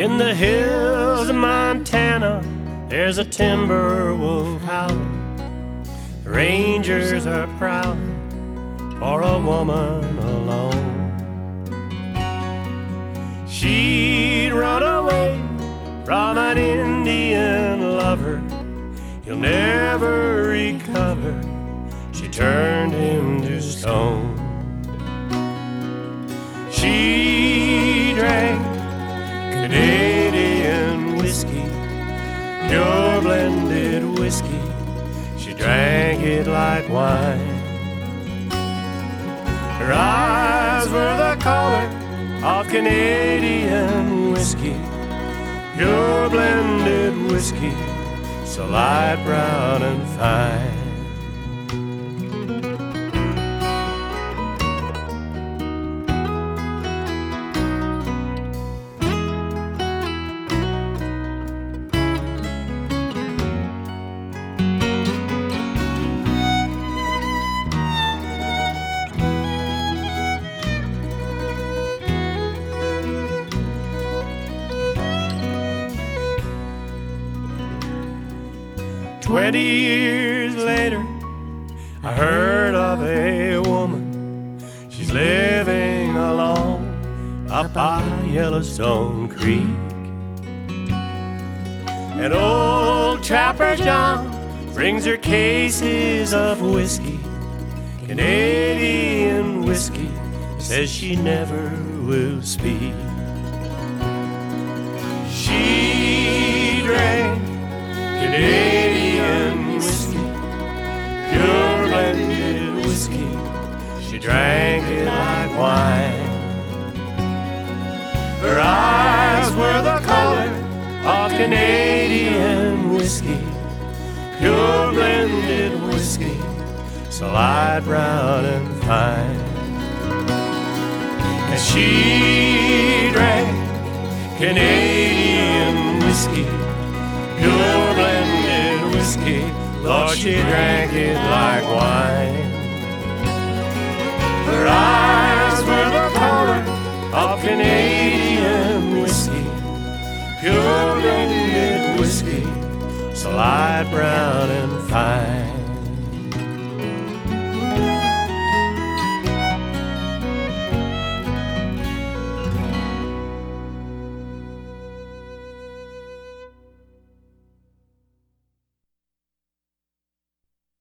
In the hills of Montana, there's a timber wolf howling. The rangers are prowling for a woman alone. She'd run away from an Indian lover. He'll never recover. She turned him to stone. She drank Canadian whiskey, pure blended whiskey. She drank it like wine. Her eyes were the color of Canadian whiskey, pure blended whiskey, so light brown and fine. 20 years later, I heard of a woman. She's living alone up by Yellowstone Creek. And old Trapper John brings her cases of whiskey, Canadian whiskey, says she never will speak. She drank Canadian whiskey, pure blended whiskey. She drank it like wine. Her eyes were the color of Canadian whiskey, pure blended whiskey, so light brown and fine. And she drank Canadian whiskey, pure blended whiskey, Lord, she drank it like wine. Her eyes were the color of Canadian whiskey, pure blended whiskey, so light brown and fine.